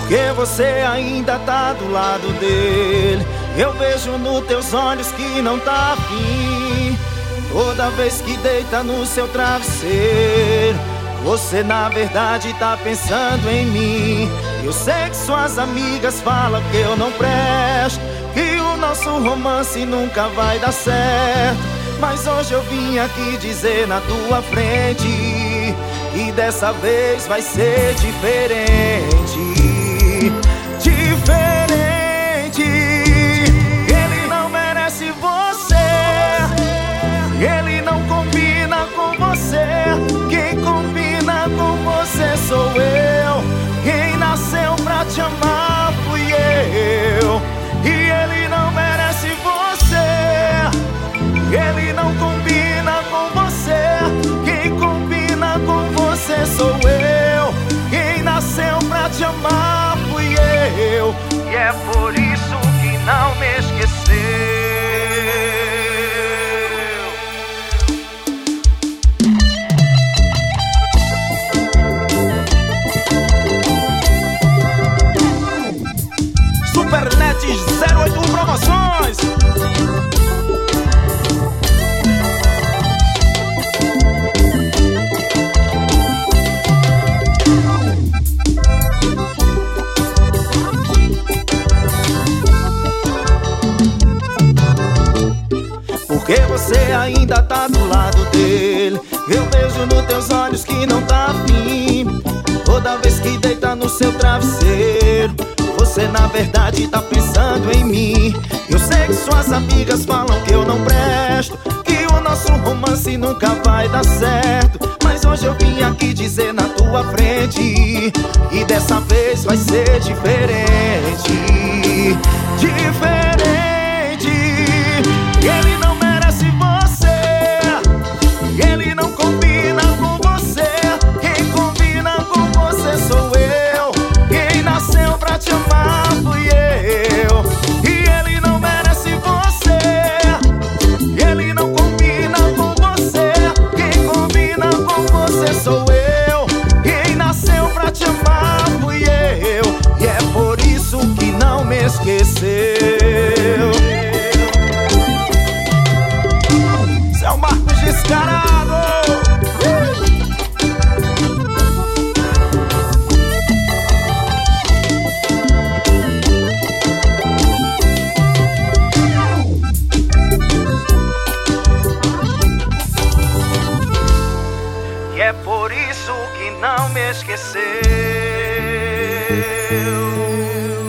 Porque você ainda tá do lado dele. Eu vejo nos teus olhos que não tá afim. Toda vez que deita no seu travesseiro, você na verdade tá pensando em mim. Eu sei que suas amigas falam que eu não presto, que o nosso romance nunca vai dar certo. Mas hoje eu vim aqui dizer na tua frente que dessa vez vai ser diferente. Diferente. Ele não merece você, ele não combina com você. Quem combina com você sou eu. Quem nasceu pra te amar fui eu. E ele não merece você, ele não combina com você. Quem combina com você sou eu. Quem nasceu pra te amar fui eu. E é por isso que não me esqueceu. Supernet 081 Promoções. Porque você ainda tá do lado dele. Eu vejo nos teus olhos que não tá afim. Toda vez que deita no seu travesseiro, você na verdade tá pensando em mim. Eu sei que suas amigas falam que eu não presto, que o nosso romance nunca vai dar certo. Mas hoje eu vim aqui dizer na tua frente que dessa vez vai ser diferente. Diferente. Ele não merece você, ele não combina com você. Quem combina com você sou eu. Quem nasceu pra te amar fui eu. E ele não merece você, ele não combina com você. Quem combina com você sou eu. Quem nasceu pra te amar fui eu. E é por isso que não me esqueceu. Cê é um Marcos descarado. E é por isso que não me esqueceu.